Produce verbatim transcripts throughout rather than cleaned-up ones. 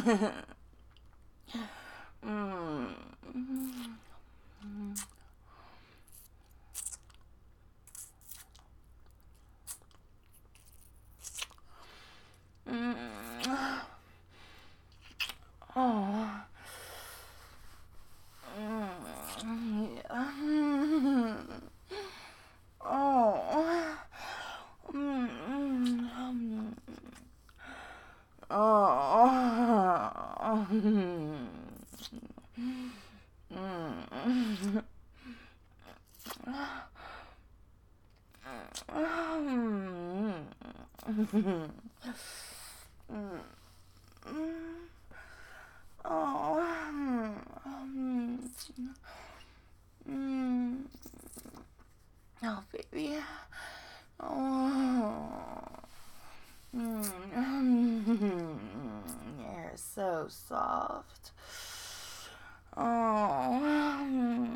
Mm. Mm. Oh. Mm. Yeah. Oh. Mm. Oh. Mm. Oh. Oh, baby. Oh. Your hair is so soft. Oh.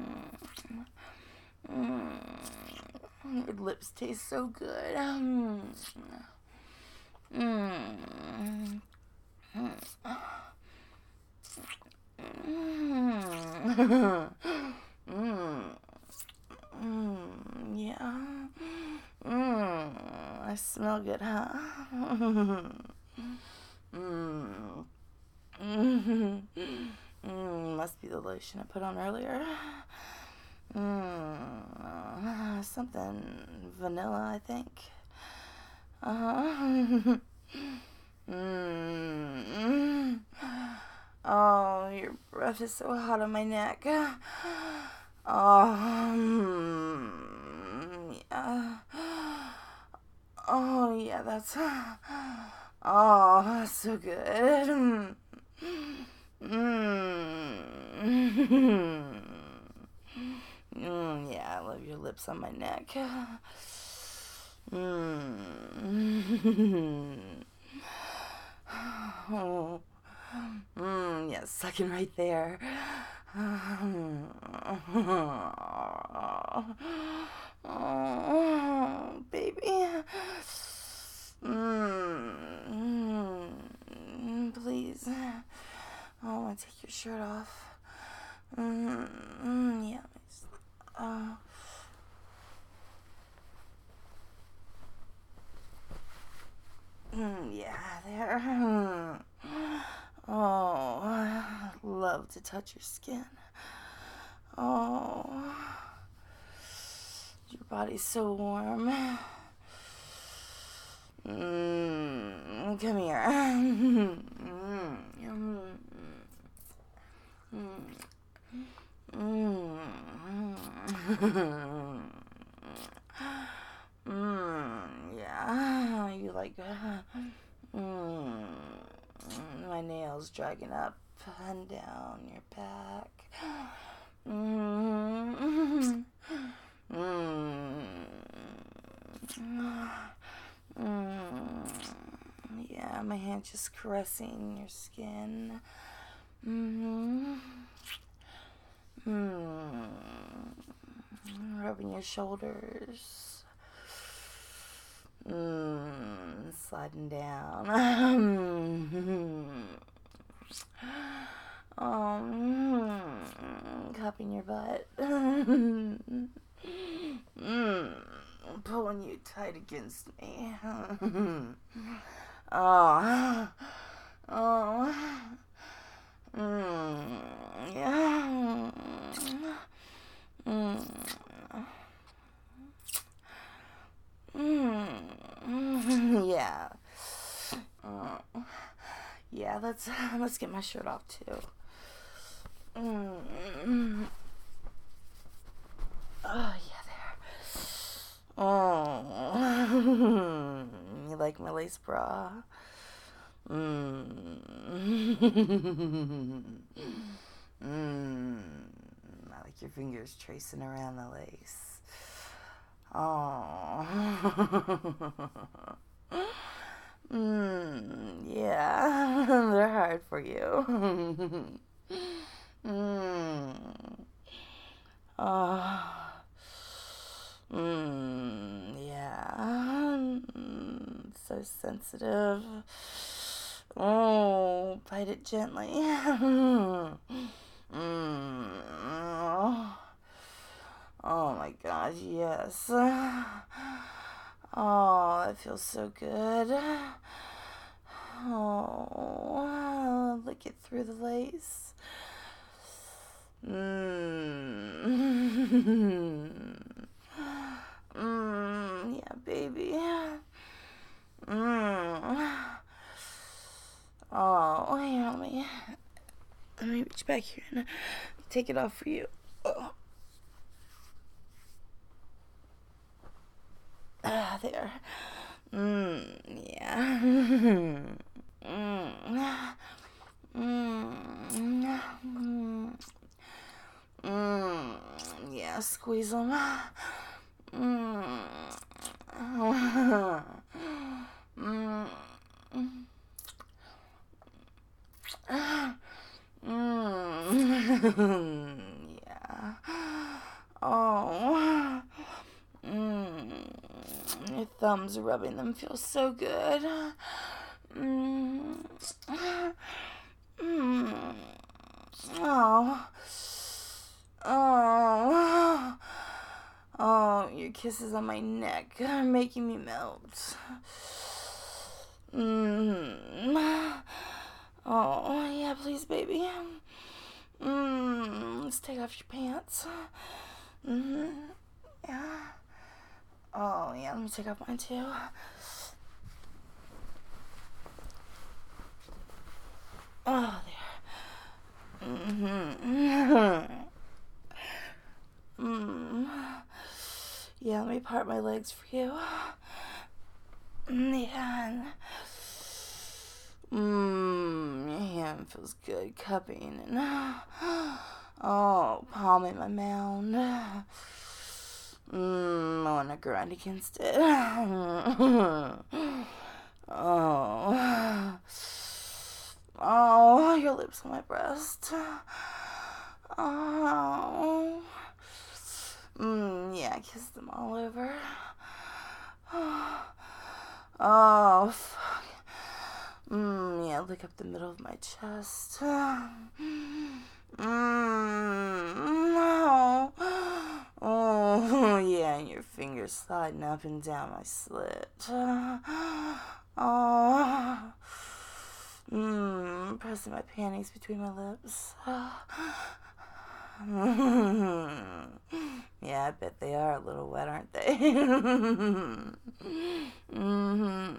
Your lips taste so good. Mm. Mm. Mm. Mm. Yeah. Mm. I smell good, huh? Mm. Mm. Mm. Must be the lotion I put on earlier. Mm. Something vanilla, I think. Uh-huh. Mm. Oh, your breath is so hot on my neck. Oh, mm, yeah. Oh, yeah, that's. Oh, that's so good. Mm. Mm, yeah, I love your lips on my neck. Mm. Oh. Mm, yeah, sucking right there. Oh, baby. Mm, please. Oh, I want to take your shirt off. Mm, mm, yeah. Uh, mm, yeah, there. Oh, I love to touch your skin. Oh, your body's so warm. Mm, come here. Mm, mm, mm, mm. Mm, yeah, you like mm, my nails dragging up and down your back. Mm, mm, mm, yeah, my hand just caressing your skin. Mm-hmm. Mm, rubbing your shoulders. Mm, sliding down. Oh, mm, cupping your butt. Mm, pulling you tight against me. Oh, oh, mm, yeah. Mm, mm, yeah. Uh, yeah, let's let's get my shirt off too. Mm, oh yeah, there. Oh, you like my lace bra? Mm. Mm. I like your fingers tracing around the lace. Oh. Mm, yeah, they're hard for you. Mm. Oh. Mm, yeah. Mm, so sensitive. Oh, bite it gently. mm. Oh my God, yes. Oh, that feels so good. Oh, lick it through the lace. Mmm. Mmm, yeah, baby. Mmm. Oh, here, let me, let me reach back here and take it off for you. Oh. Ah, there. Mmm, yeah. Mmm. Mmm. Mmm. Yeah, squeeze them. Mmm. Mmm. Mmm. Yeah. Oh. Mmm. Your thumbs rubbing them feels so good. Mmm. Mmm. Oh. Oh. Oh, your kisses on my neck are making me melt. Mmm. Oh, yeah, please, baby. Mmm. Let's take off your pants. Mm-hmm. Yeah. Oh, yeah, let me take off mine, too. Oh, there. Mm-hmm. Mm. Yeah, let me part my legs for you. Yeah. Mmm, your hand feels good cupping and oh, palming my mound. Mmm, I want to grind against it. Oh. Oh, your lips on my breast. Oh. Mmm, yeah, kiss them all over. Oh, fuck. Mmm, yeah, lick up the middle of my chest. Mmm, no. Oh, yeah, and your fingers sliding up and down my slit. Oh. Mmm, pressing my panties between my lips. Yeah, I bet they are a little wet, aren't they? mm-hmm.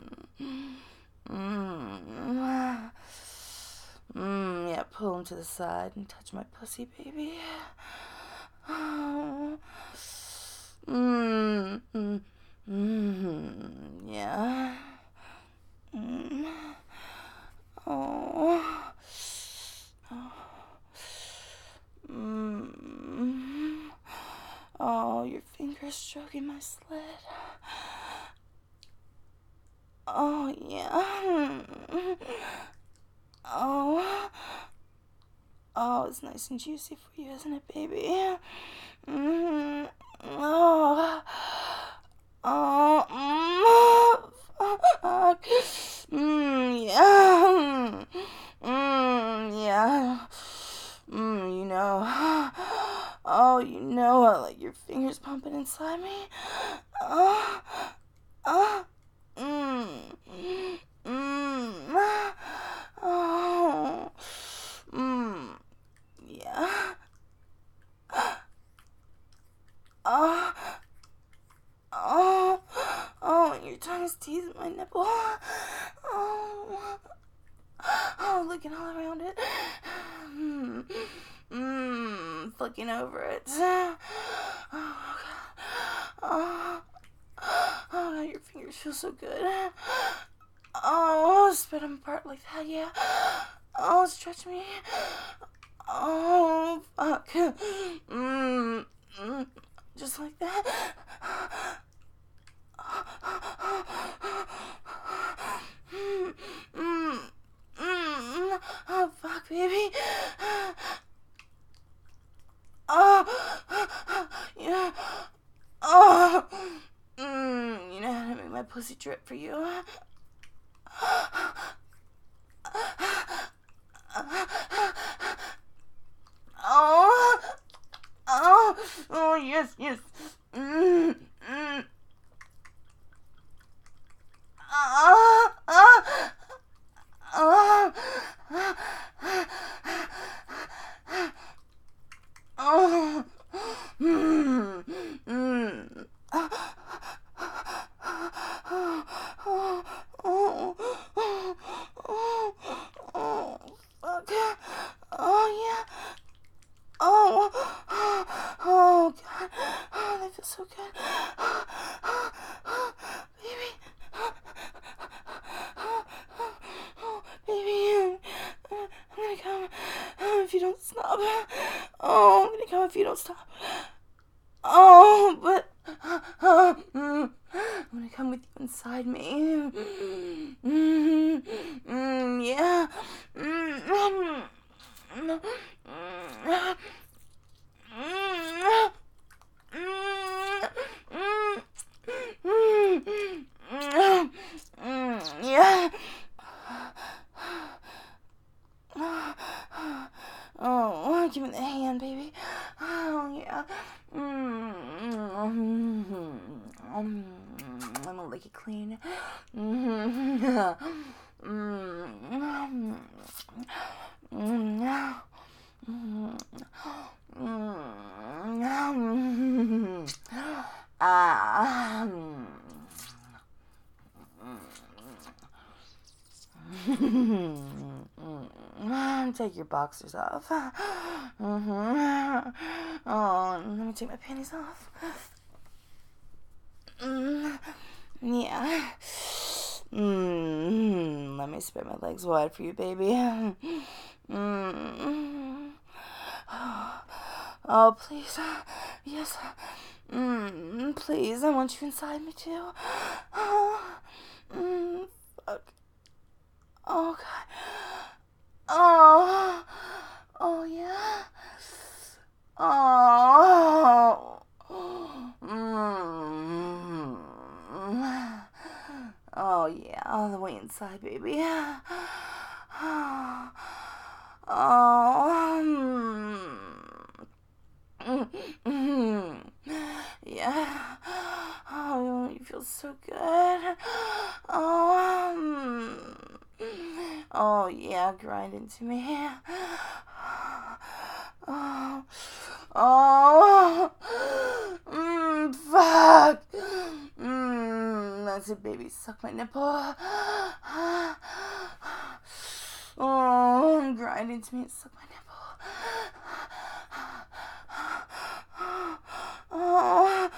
Mm. Mm, yeah, pull them to the side and touch my pussy, baby. Oh. Mm, mm, mm, yeah. Mm. Oh. Oh. Mm. Oh, your fingers stroking my slit. Oh, yeah. Oh. Oh, it's nice and juicy for you, isn't it, baby? Mm-hmm. Oh. Oh. Mm. Fuck. Mm, yeah. Mm, yeah. Mm, you know. Oh, you know I like your fingers pumping inside me. Oh. Oh. Mmm. Mmm. Oh. Mmm. Yeah. Oh. Oh. Oh, and your tongue is teasing my nipple. Oh. Oh, looking all around it. Mmm. Mmm. Flicking over it. Oh, God. Oh. Oh, your fingers feel so good. Oh, spread them apart like that, yeah. Oh, stretch me. Oh, fuck. Mmm. Mm, just like that. Mmm. Mmm. Mm. Oh, fuck, baby. Oh. Yeah. Oh. Mmm. You know how to make my pussy drip for you. yes, yes. Mm, mm. Ah, ah, ah, ah, mm, mm. Oh, oh, oh, oh, oh, fuck. Oh, yeah. Oh, oh, God. Oh, that feels so good. Baby. Baby, I'm gonna come if you don't stop. Oh, I'm gonna come if you don't stop. Oh, but uh, mm, I'm gonna come with you inside me. Mm, mm, yeah. Mm, mm, mm, mm, mm, mm, mm, mm, yeah. Oh, give me the hand, baby. Oh, yeah. Mm, mm, mm, I'm gonna lick it clean. Mm, mm, mm, mm, ah. Take your boxers off. Mm-hmm. Oh, let me take my panties off. Mm, yeah. Mm, let me spread my legs wide for you, baby. Mm. Oh, please. Yes. Mm, please, I want you inside me too. Oh, mm, fuck. Oh, God. Oh, oh, yeah. Oh, mm. Oh, yeah, all the way inside, baby. Oh, mm. Yeah. Oh, you feel so good. Oh, um, oh, yeah, grind into me. Oh, oh, mm, fuck. Mm, that's it, baby. Suck my nipple. Oh, grind into me and suck my nipple. Oh,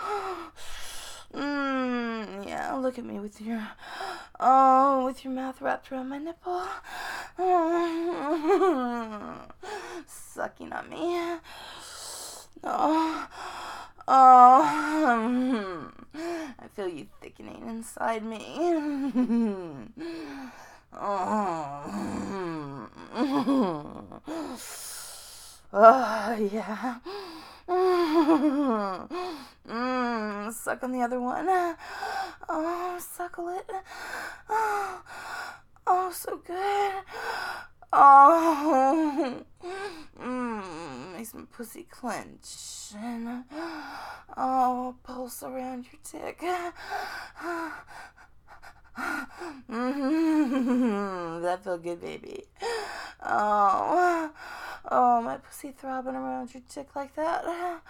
mm, yeah, look at me with your, oh, with your mouth wrapped around my nipple. Oh, sucking on me. Oh, oh, I feel you thickening inside me. Oh, oh, yeah. Mm, suck on the other one. Oh, suckle it. Oh, oh, so good. Oh, mm, makes my pussy clench. And, oh, pulse around your dick. Mm-hmm. That felt good, baby. Oh, oh, my pussy throbbing around your dick like that.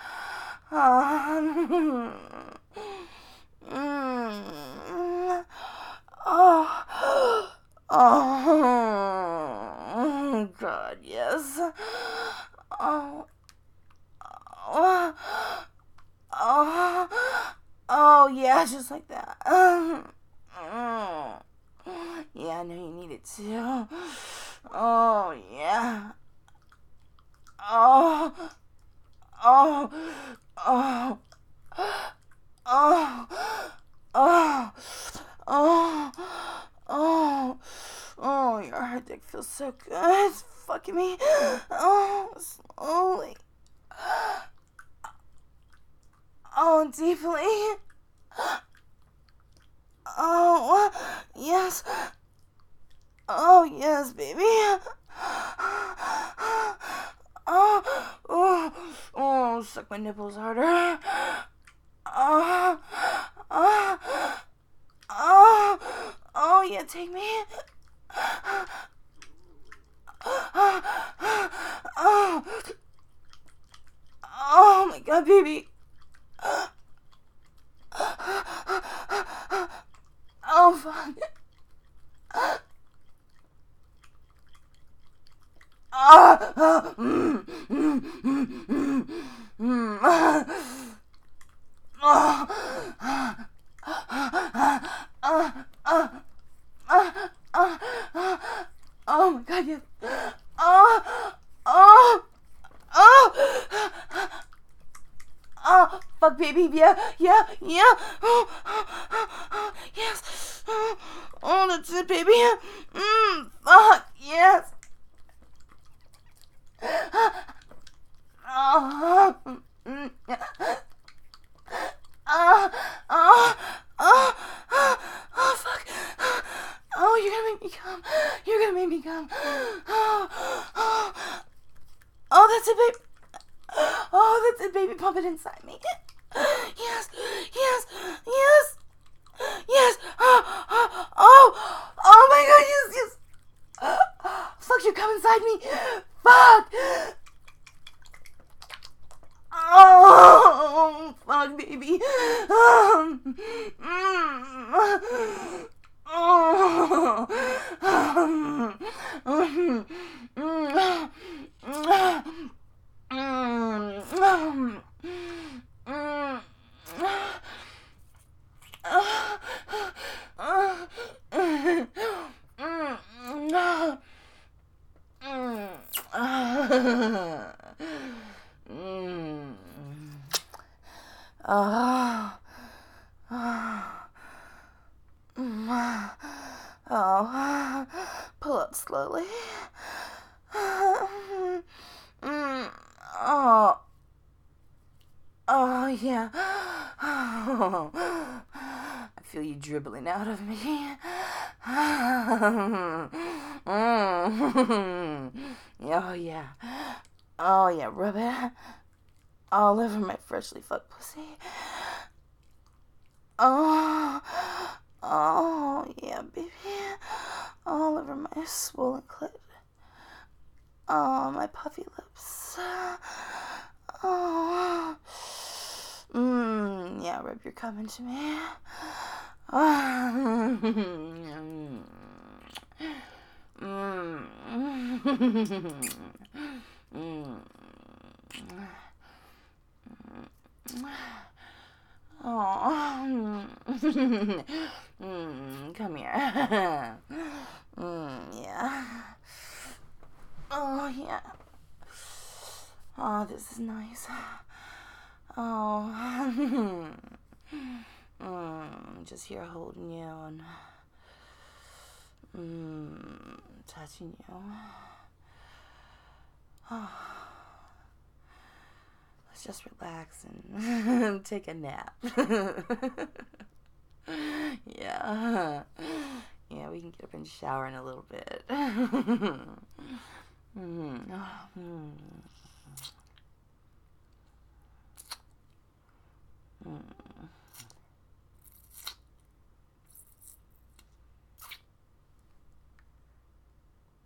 Oh, mm, oh, oh, God, yes. Oh, oh, oh, oh, yeah, just like that. Mm. Yeah, I know you need it too. Oh, yeah. Oh, oh, oh, oh, oh, oh, oh, oh, your hard dick feels so good. It's fucking me. Oh, slowly. Oh, deeply. Oh, yes. Oh, yes, baby. Oh, oh, oh, Oh, suck my nipples harder. Oh, oh, oh, oh, yeah, take me. Oh, oh my God, baby. Oh, fuck. Oh, mm, mm, mm, mm, mm. Oh, oh my God, yes. Oh, oh, oh, oh, fuck, baby, yeah, yeah, yeah. Oh, oh, oh, yes. Oh, that's it, baby. Mm, fuck, yes. Oh, mm, yeah. Oh, oh, oh, oh, oh, fuck. Oh, you're gonna make me come. You're gonna make me come. Oh, oh, oh, that's a baby. Oh, that's a baby pumping inside me. Yes, yes, yes, yes. Oh, oh, oh, oh my God, yes, yes. Fuck, you come inside me. Fuck. Oh, fuck, baby. Um, mm, oh, um, mm, mm, Oh, oh, oh, pull up slowly. Mm, oh, oh, yeah. Oh, I feel you dribbling out of me. Mm. Oh, yeah. Oh, yeah, rub it all over my freshly fucked pussy. Oh, oh, yeah, baby. All over my swollen clit. Oh, my puffy lips. Oh, mmm, yeah, rub your cum into me. Oh, mm, mm, oh, mm, come here. Mm, yeah. Oh, yeah. Oh, this is nice. Oh, mm, just here holding you and mm, touching you. Oh, let's just relax and take a nap. Yeah. Yeah, we can get up and shower in a little bit. Mm. Oh, mm.